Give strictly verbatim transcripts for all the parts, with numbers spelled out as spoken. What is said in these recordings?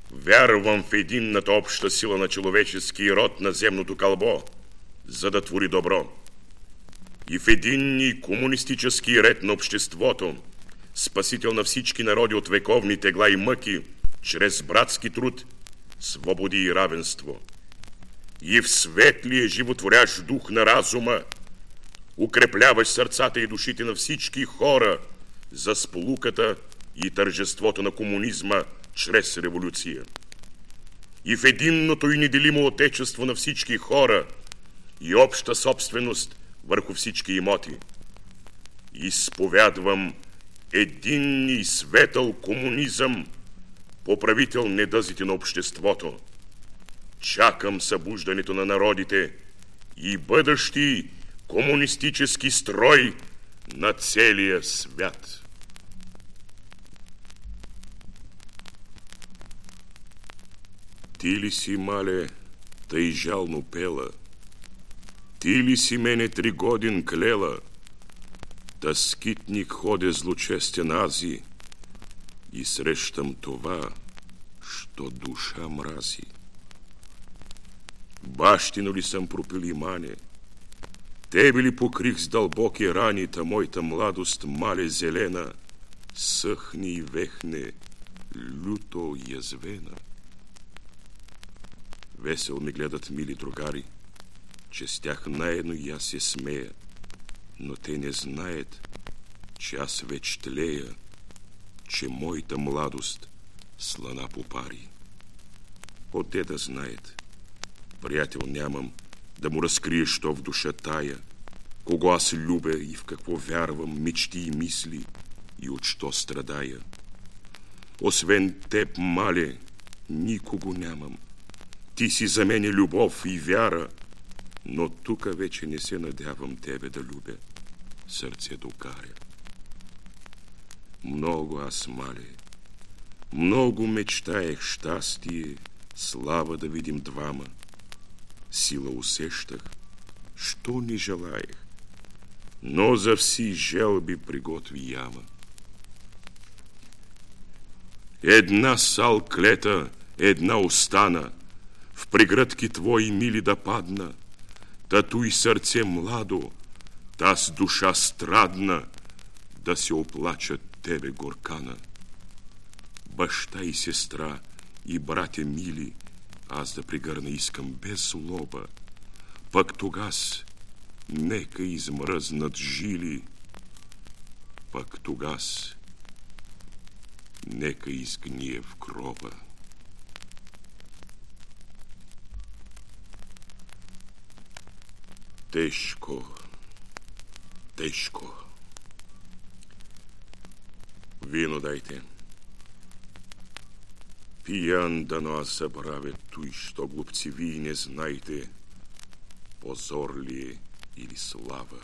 Вярвам в единната обща сила на человеческия род на земното кълбо, за да твори добро. И в единни комунистически ред на обществото, спасител на всички народи от вековни тегла и мъки, чрез братски труд, свободи и равенство. И в светлия животворящ дух на разума, укрепляваш сърцата и душите на всички хора за сполуката и тържеството на комунизма чрез революция. И в единното и неделимо отечество на всички хора и обща собственост върху всички имоти. Изповядвам единни и светъл комунизъм, поправител недъзите на обществото. Чакам събуждането на народите и бъдещи комунистически строй на целия свят. Ти ли си, мале, тъй жално пела? Ти ли си мене три годин клела? Та скитник ходе злочестен ази и срещам това, що душа мрази. Бащино ли съм пропил имане? Тебе ли покрих с дълбоки рани, та моята младост, мале зелена, съхне и вехне, люто язвена? Весел ми гледат мили другари, че с тях наедно и аз се смея, но те не знаят, че аз веч тлея, че моята младост слана по пари. Отде да знаят? Приятел нямам да му разкрие, що в душа тая, кого аз любя и в какво вярвам, мечти и мисли, и от що страдая. Освен теб, мале, никого нямам. Ти си за мене любов и вяра, но тука вече не се надявам тебе да любя, сърце докаря. Много аз, мале, много мечтаех щастие, слава да видим двама. Сила усещах, що не желаех, но за вси желби приготви яма. Една сал клета, една остана, в прегръдки твои мили да падна, тату и сърце младо, та с душа страдна, да се оплачат тебе горкана. Баща и сестра и братя мили, аз да пригърна искам без злоба, пък тогас нека измръзнат жили, пък тогас нека изгние в гроба. Тежко, тежко. Вино дайте. Пиян дано аз забравя той, що глупци вие не знаете, позор ли е или слава.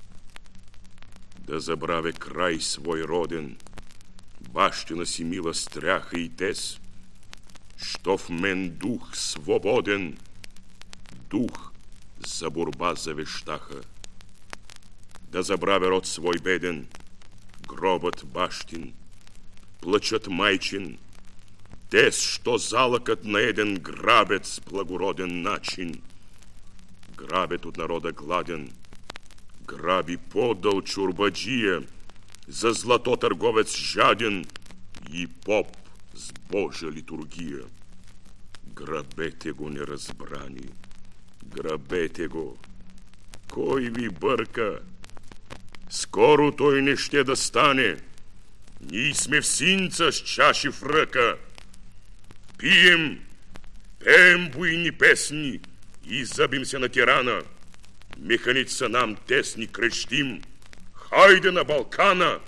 Да забравя край свой роден, бащина си мила стряха и тез, що в мен дух свободен, дух за борба завещаха. Да забравя род свой беден, гробът бащин, плачът майчин, тез, що залъкът на един грабят с благороден начин. Грабят от народа гладен, граби подъл чурбаджия, за злато търговец жаден и поп с Божа литургия. Грабете го неразбрани, грабете го. Кой ви бърка? Скоро той не ще да стане. Ние сме в синца с чаши в ръка. Пием, пеем буйни песни и зъбим се на тирана. Механици са нам тесни, крещим. Хайде на Балкана!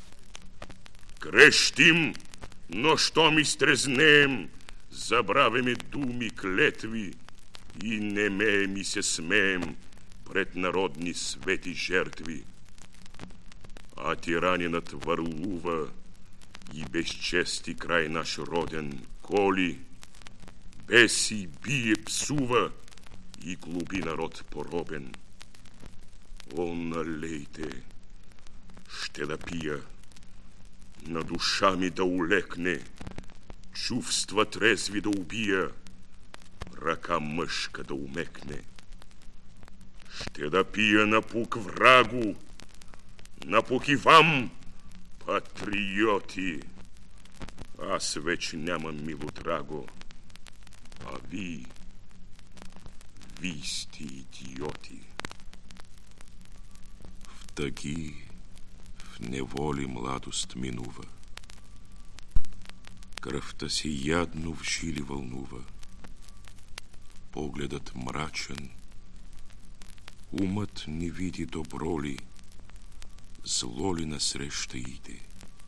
Крещим, но щом изтрезнеем, забравяме думи, клетви и немеем и се смеем пред народни свети жертви. А тиранинът върлува и безчести край наш роден, коли, беси, бие, псува и глуби народ поробен. О, налейте, ще да пия, на душа ми да улекне, чувства трезви да убия, ръка мъжка да умекне. Ще да пия напук врагу, напук и вам, патриоти. Аз вече нямам мило драго, а ви, ви сте идиоти. В тъги, в неволи младост минува. Кръвта си ядно в жили вълнува. Погледът мрачен, умът не види добро ли, зло ли насреща иде.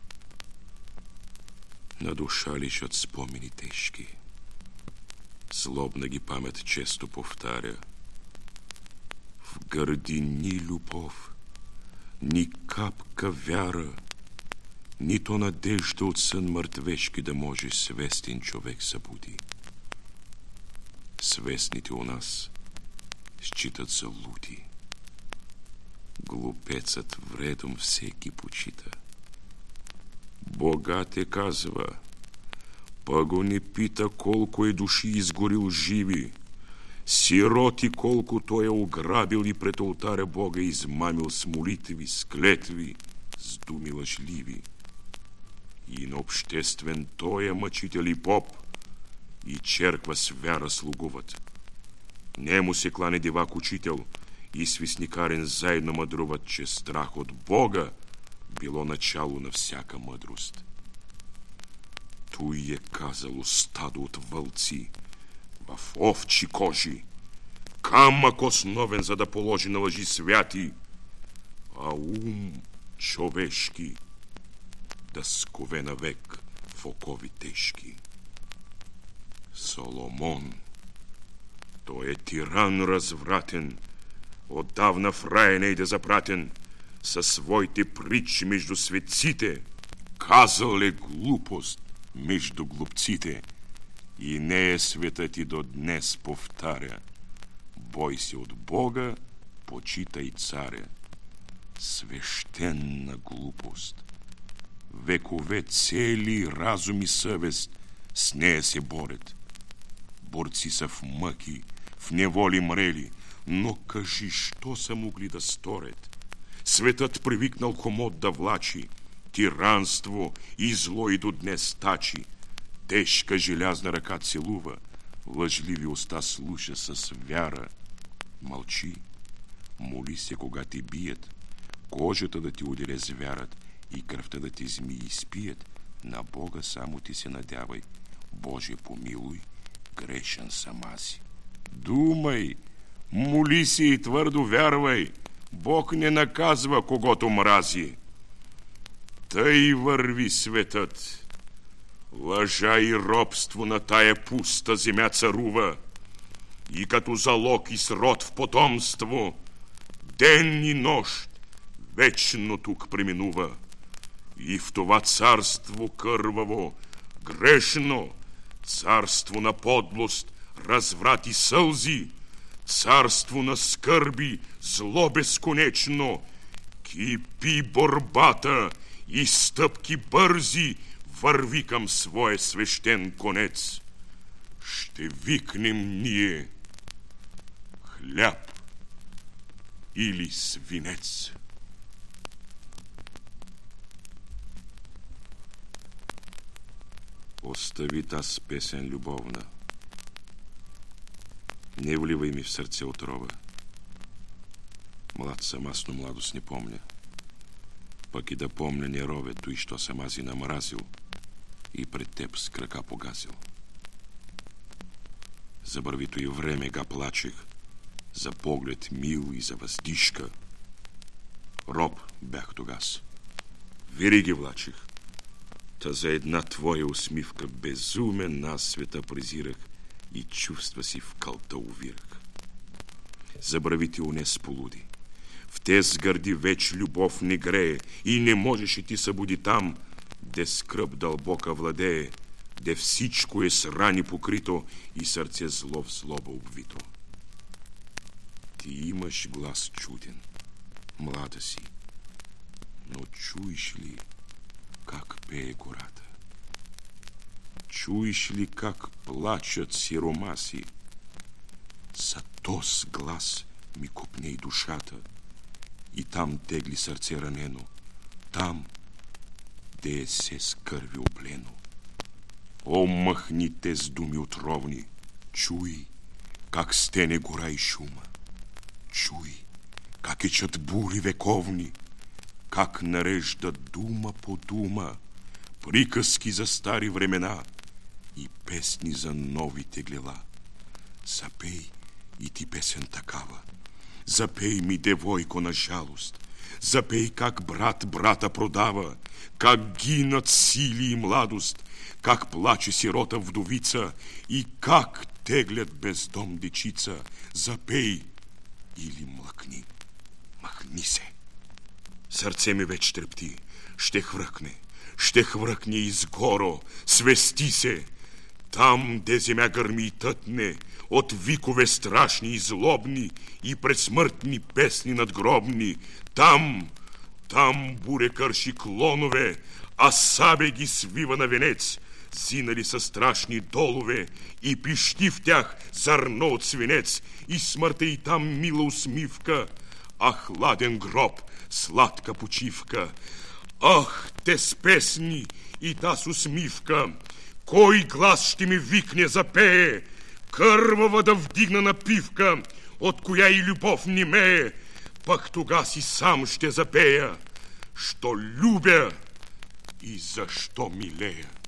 На душа лишат спомени тежки, злобна ги памет често повтаря. В гърди ни любов, ни капка вяра, нито надежда от сън мъртвешки да може свестен човек събуди. Свестните у нас считат за луди. Глупецът вредом всеки почита. Богат е казва, па го не пита колко е души изгорил живи, сироти колко той е ограбил и пред олтаря Бога измамил с молитви, с клетви, с думи лъжливи. И на обществен той е мъчител и поп, и черква с вяра слугуват. Нему се клане дивак учител и свистникарен заедно мъдруват, че страх от Бога било начало на всяка мъдрост. Той е казало стадо от вълци в овчи кожи, камък основен, за да положи на лъжи святи, а ум човешки да скове навек в окови тежки. Соломон, той е тиран развратен, отдавна в рая не иде запратен, със своите притчи между светците, казал е глупост между глупците, и не е светът и до днес повтаря: бой се от Бога, почитай царя. Свещенна глупост. Векове цели разум и съвест с нея се борят. Борци са в мъки, в неволи мрели, но кажи, що са могли да сторят? Светът привикнал хомот да влачи, тиранство и зло и до днес тачи. Тежка желязна ръка целува, лъжливи уста слуша с вяра. Мълчи, моли се, кога те бият, кожата да ти уделя звярат и кръвта да ти змии спият. На Бога само ти се надявай. Боже, помилуй, грешен съм аз. Думай, моли се и твърдо вярвай. Бог не наказва когото мрази. Тъй върви светът. Лъжа и робство на тая пуста земя царува, и като залог и срод в потомство, ден и нощ вечно тук преминува. И в това царство кърваво, грешно, царство на подлост, разврат и сълзи, царство на скърби, зло безконечно, кипи борбата и стъпки бързи върви към своя свещен конец. Ще викнем ние хляб или свинец. Остави таз песен любовна. Не вливай ми в сърце отрова. Млад съм аз, но младост не помня. Пък и да помня не рове той, що съм аз и намразил и пред теб с крака погазил. За бървито и време га плачех, за поглед мил и за въздишка. Роб бях тогас. Вериги влачех. Та за една твоя усмивка безумен аз света презирах и чувства си в кълта увирах. Забравите унес полуди. В тез гърди веч любов не грее и не можеш и ти събуди там, де скръб дълбока владее, де всичко е с рани покрито и сърце зло в злоба обвито. Ти имаш глас чуден, млада си, но чуеш ли как пее гората? Чуешь ли, как плачут сиромаси? За тос глас ми купней душата, и там тегли сърце ранено, там, де се с кърви оплено. О, махни те с думи отровни, чуй, как стене гора и шума. Чуй, как ечат бури вековни, как нареждат дума по дума, приказки за стари времена и песни за новите глела. Запей и ти песен такава. Запей ми, девойко, на жалост. Запей, как брат брата продава, как гинат сили и младост, как плаче сирота вдовица и как теглят без дом дечица. Запей или млъкни, махни се. Сърце ми вече трепти, ще хвръкне, ще хвръкне изгоро, свести се. Там, де земя гърми и тътне, от викове страшни и злобни и предсмъртни песни надгробни, там, там буре кърши клонове, а сабе ги свива на венец, зинали са страшни долове и пищи в тях зърно от свинец, и смъртта и там мила усмивка, а хладен гроб, сладка почивка. Ах, те с песни и та с усмивка! Кой глас ще ми викне запее, кървава да вдигна напивка, от коя и любов немее, пък тога си сам ще запея, що любя и защо милея.